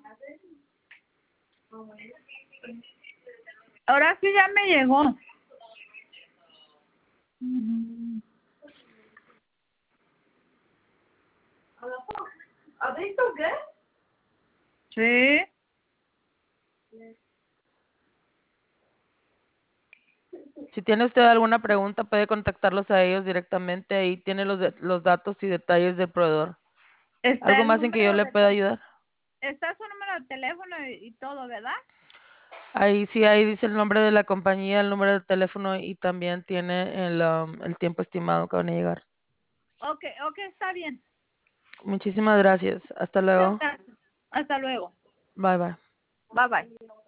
Ahora sí ya me llegó. Ujú. Sí. Si tiene usted alguna pregunta, puede contactarlos a ellos directamente. Ahí tiene los datos y detalles del proveedor. Está ¿Algo el más en que yo número le de pueda ayudar? está su número de teléfono y todo, ¿verdad? Ahí sí, ahí dice el nombre de la compañía, el número de teléfono y también tiene el tiempo estimado que van a llegar. Ok, está bien. Muchísimas gracias. Hasta Muchas luego. gracias. Hasta luego. Bye bye. Bye bye.